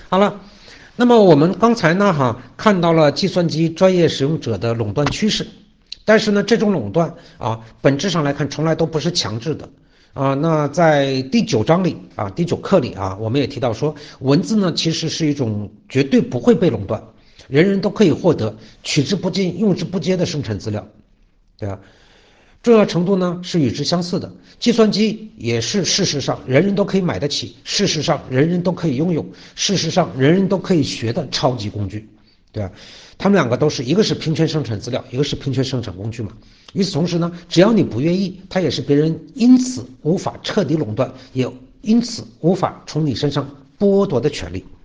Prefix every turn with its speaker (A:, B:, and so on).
A: 好了，那么我们刚才呢看到了计算机专业使用者的垄断趋势，但是呢这种垄断本质上来看从来都不是强制的那在第9章里第9课里我们也提到说，文字呢其实是一种绝对不会被垄断，人人都可以获得取之不尽用之不竭的生成资料，对吧？重要程度呢是与之相似的，计算机也是事实上人人都可以买得起，事实上人人都可以拥有，事实上人人都可以学的超级工具，对吧？他们两个都是一个是平权生成资料，一个是平权生成工具嘛。与此同时呢，只要你不愿意，它也是别人因此无法彻底垄断，也因此无法从你身上剥夺的权利。